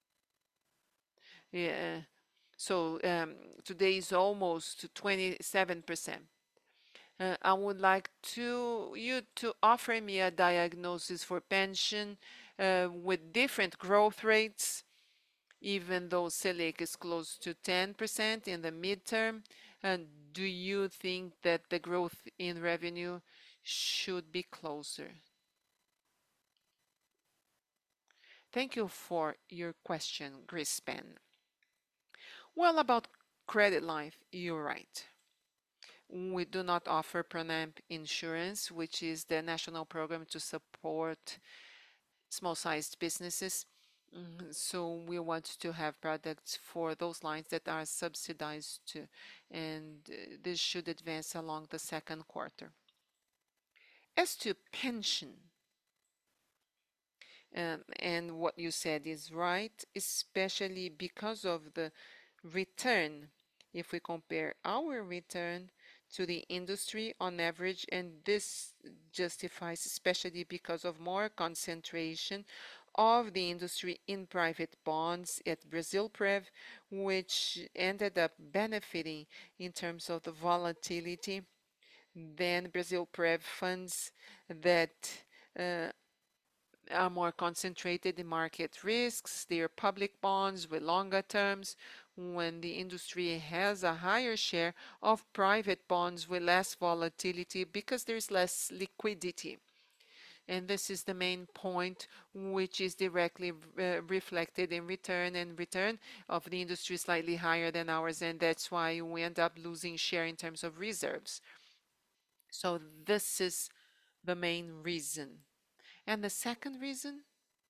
Yeah. So today is almost 27%. I would like you to offer me a diagnosis for pension with different growth rates, even though Selic is close to 10% in the midterm. And do you think that the growth in revenue should be closer? Thank you for your question, Grispen. Well, about credit life, you're right. We do not offer PRONAMP insurance, which is the national program to support small-sized businesses. So we want to have products for those lines that are subsidized too, and this should advance along the second quarter. As to pension, and what you said is right, especially because of the return. If we compare our return to the industry on average, and this justifies especially because of more concentration of the industry in private bonds at Brasilprev, which ended up benefiting in terms of the volatility than Brasilprev funds that uh, are more concentrated in market risks. They are public bonds with longer terms, when the industry has a higher share of private bonds with less volatility because there's less liquidity. And this is the main point, which is directly reflected in return, and return of the industry is slightly higher than ours, and that's why we end up losing share in terms of reserves. So this is the main reason. And the second reason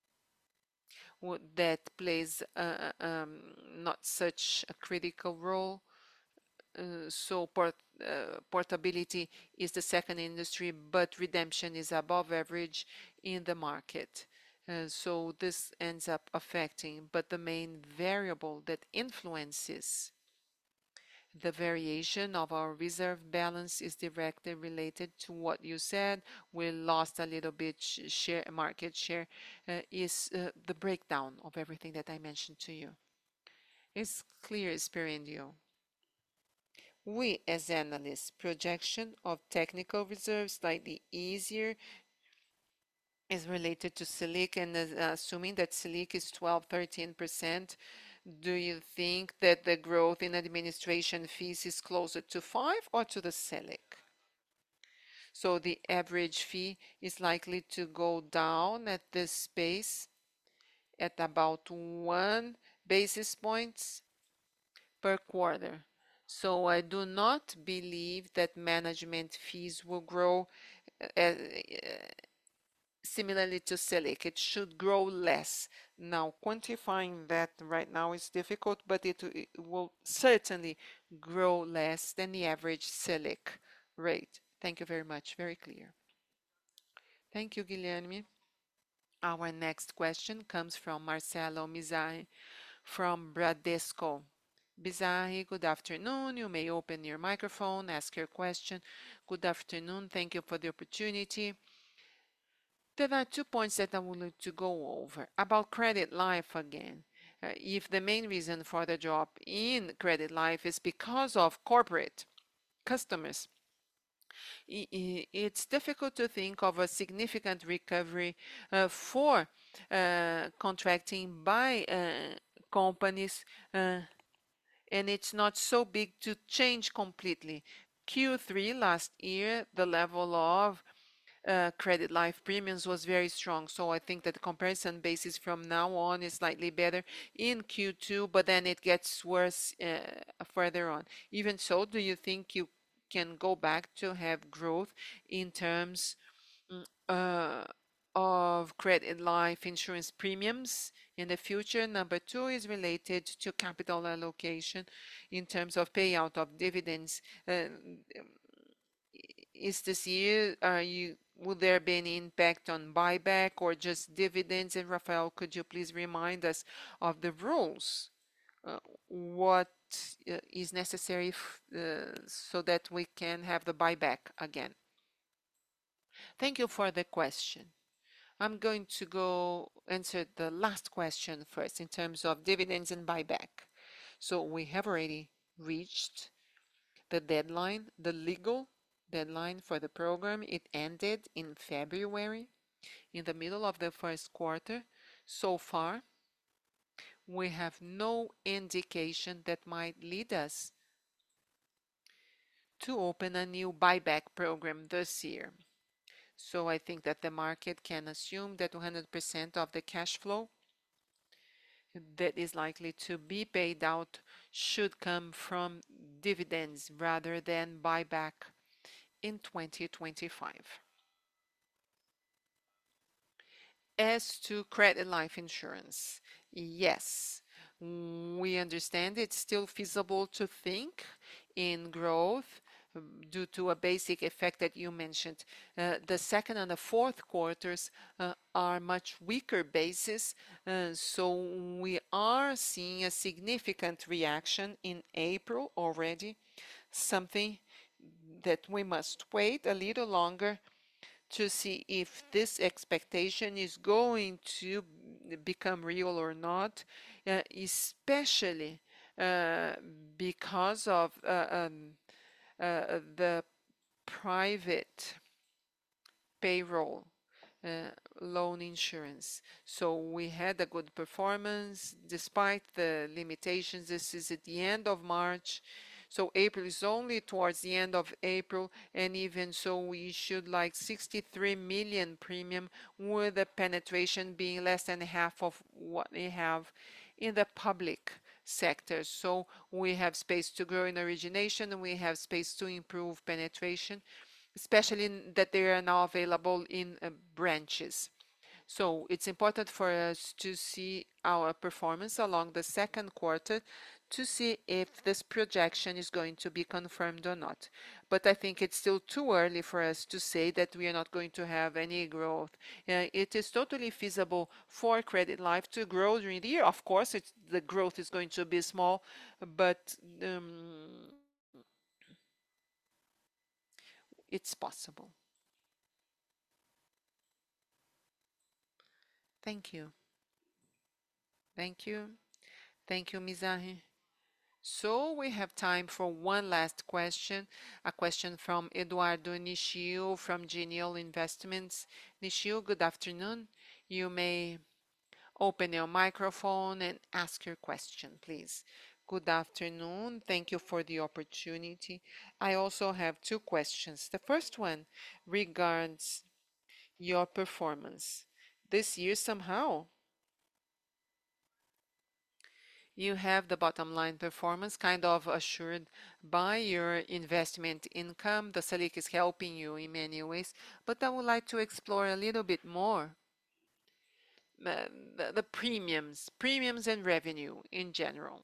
that plays not such a critical role. So portability is the second industry, but redemption is above average in the market. So this ends up affecting, but the main variable that influences the variation of our reserve balance is directly related to what you said. We lost a little bit market share, is the breakdown of everything that I mentioned to you. It's clear, Sperendio. We, as analysts, projection of technical reserves slightly easier is related to Selic, and assuming that Selic is 12-13%, do you think that the growth in administration fees is closer to 5 or to the Selic? So the average fee is likely to go down at this pace at about 1 basis points per quarter. So I do not believe that management fees will grow uh, similarly to Selic. It should grow less. Now, quantifying that right now is difficult, but it will certainly grow less than the average Selic rate. Thank you very much. Very clear. Thank you, Guilherme. Our next question comes from Marcelo Mizrahi from Bradesco. Mizrahi, good afternoon. You may open your microphone, ask your question. Good afternoon. Thank you for the opportunity. There are 2 points that I would like to go over. About credit life again. If the main reason for the drop in credit life is because of corporate customers, it's difficult to think of a significant recovery for contracting by companies and it's not so big to change completely. Q3 last year, the level of credit life premiums was very strong. So I think that the comparison basis from now on is slightly better in Q2, but then it gets worse further on. Even so, do you think you can go back to have growth in terms uh, of credit life insurance premiums in the future? Number two is related to capital allocation in terms of payout of dividends. Is this year, will there be any impact on buyback or just dividends? And Rafael, could you please remind us of the rules? What is necessary so that we can have the buyback again? Thank you for the question. I'm going to go answer the last question first in terms of dividends and buyback. So we have already reached the deadline, the legal deadline for the program. It ended in February, in the middle of the first quarter. So far, we have no indication that might lead us to open a new buyback program this year. So I think that the market can assume that 100% of the cash flow that is likely to be paid out should come from dividends rather than buyback in 2025. As to credit life insurance, yes, we understand it's still feasible to think in growth due to a basic effect that you mentioned. The second and the fourth quarters are much weaker bases, so we are seeing a significant reaction in April already, something that we must wait a little longer to see if this expectation is going to become real or not, especially uh, because of the private payroll uh, loan insurance. So we had a good performance despite the limitations. This is at the end of March. So April is only towards the end of April, and even so, we issued like 63 million premium, with the penetration being less than half of what they have in the public sector. So we have space to grow in origination, and we have space to improve penetration, especially that they are now available in branches. So it's important for us to see our performance along the second quarter to see if this projection is going to be confirmed or not. But I think it's still too early for us to say that we are not going to have any growth. It is totally feasible for credit life to grow during the year. Of course, the growth is going to be small, but it's possible. Thank you. Thank you. Thank you, Mizrahi. So we have time for one last question, a question from Eduardo Nishio from Genial Investments. Nishio, good afternoon. You may open your microphone and ask your question, please. Good afternoon. Thank you for the opportunity. I also have two questions. The first one regards your performance. This year, somehow, you have the bottom line performance kind of assured by your investment income. The Selic is helping you in many ways, but I would like to explore a little bit more the premiums and revenue in general.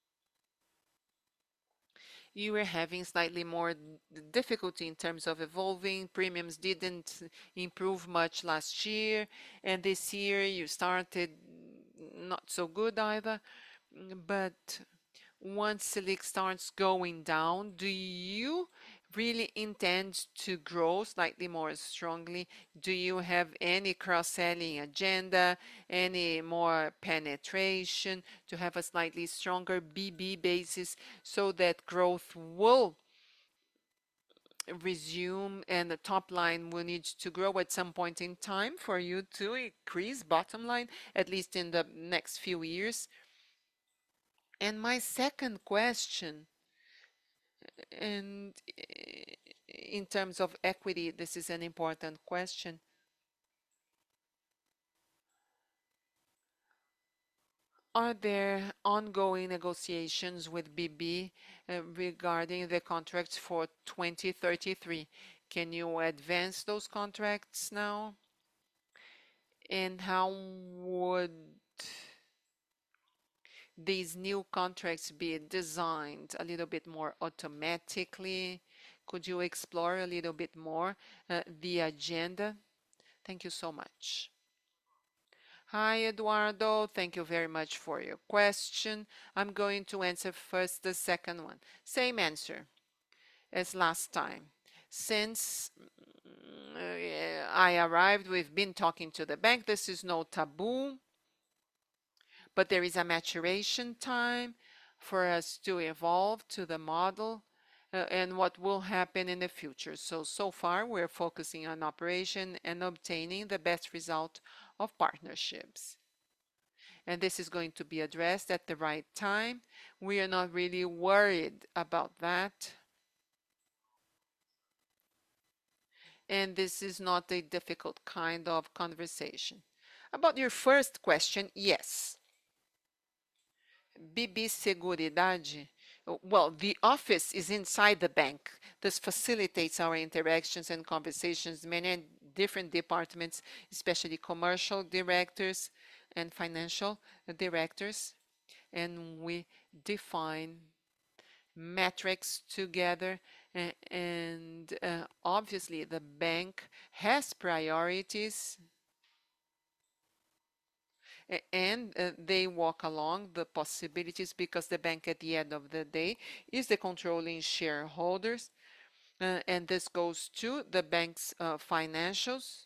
You were having slightly more difficulty in terms of evolving. Premiums didn't improve much last year, and this year you started not so good either. But once Selic starts going down, do you really intend to grow slightly more strongly? Do you have any cross-selling agenda, any more penetration to have a slightly stronger BB basis so that growth will resume and the top line will need to grow at some point in time for you to increase bottom line, at least in the next few years? And my second question, and in terms of equity, this is an important question. Are there ongoing negotiations with BB regarding the contracts for 2033? Can you advance those contracts now? And how would these new contracts be designed a little bit more automatically? Could you explore a little bit more the agenda? Thank you so much. Hi, Eduardo. Thank you very much for your question. I'm going to answer first the second one. Same answer as last time. Since I arrived, we've been talking to the bank. This is no taboo, but there is a maturation time for us to evolve to the model and what will happen in the future. So far, we're focusing on operation and obtaining the best result of partnerships. And this is going to be addressed at the right time. We are not really worried about that. And this is not a difficult kind of conversation. About your first question, yes. BB Seguridade, well, the office is inside the bank. This facilitates our interactions and conversations. Many different departments, especially commercial directors and financial directors, and we define metrics together. And obviously, the bank has priorities and they walk along the possibilities because the bank at the end of the day is the controlling shareholders, and this goes to the bank's financials.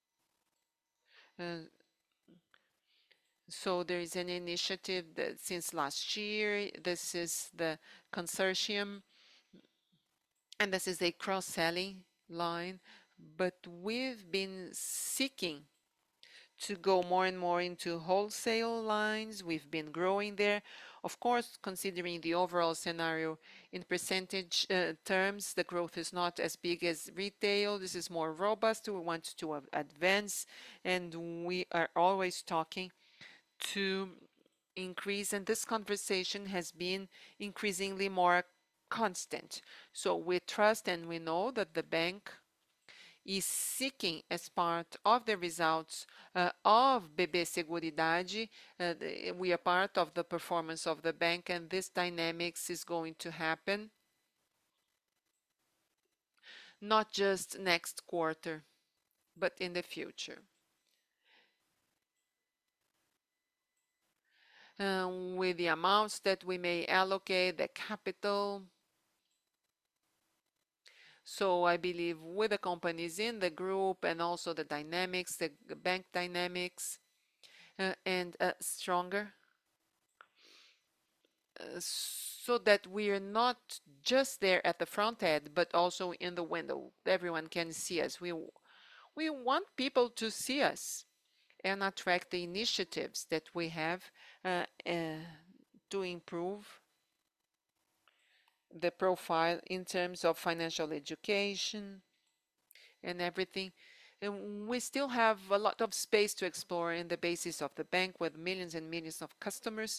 Uh, so there is an initiative that since last year, this is the consortium, and this is a cross-selling line, but we've been seeking to go more and more into wholesale lines. We've been growing there. Of course, considering the overall scenario in percentage terms, the growth is not as big as retail. This is more robust. We want to advance, and we are always talking to increase, and this conversation has been increasingly more constant. So we trust and we know that the bank is seeking as part of the results of BB Seguridade. We are part of the performance of the bank, and this dynamics is going to happen not just next quarter, but in the future. With the amounts that we may allocate, the capital. So I believe with the companies in the group and also the dynamics, the bank dynamics, and stronger, so that we are not just there at the front end, but also in the window. Everyone can see us. We want people to see us and attract the initiatives that we have to improve the profile in terms of financial education and everything. And we still have a lot of space to explore in the basis of the bank with millions and millions of customers.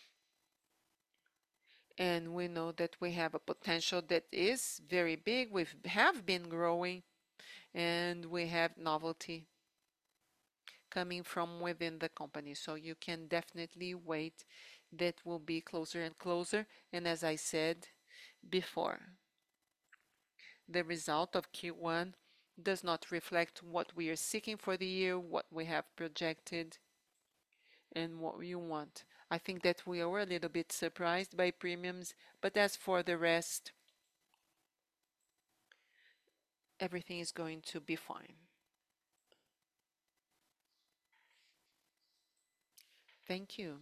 And we know that we have a potential that is very big. We have been growing, and we have novelty coming from within the company. So you can definitely wait. That will be closer and closer. And as I said before, the result of Q1 does not reflect what we are seeking for the year, what we have projected, and what you want. I think that we are a little bit surprised by premiums, but as for the rest, everything is going to be fine. Thank you.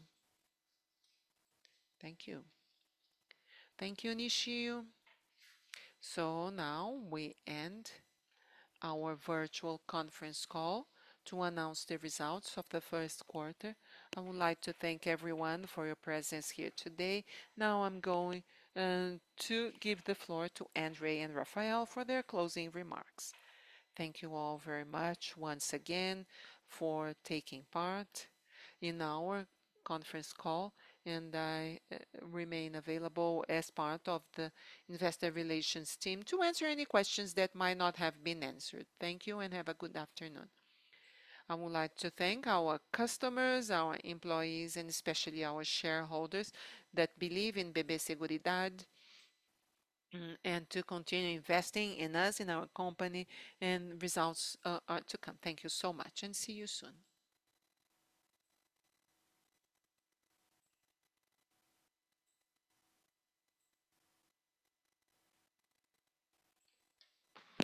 Thank you. Thank you, Nishio. So now we end our virtual conference call to announce the results of the first quarter I would like to thank everyone for your presence here today. Now I'm going to give the floor to Andre and Rafael for their closing remarks. Thank you all very much once again for taking part in our conference call, and I remain available as part of the investor relations team to answer any questions that might not have been answered. Thank you and have a good afternoon. I would like to thank our customers, our employees, and especially our shareholders that believe in BB Seguridade and to continue investing in us, in our company, and results are to come. Thank you so much and see you soon.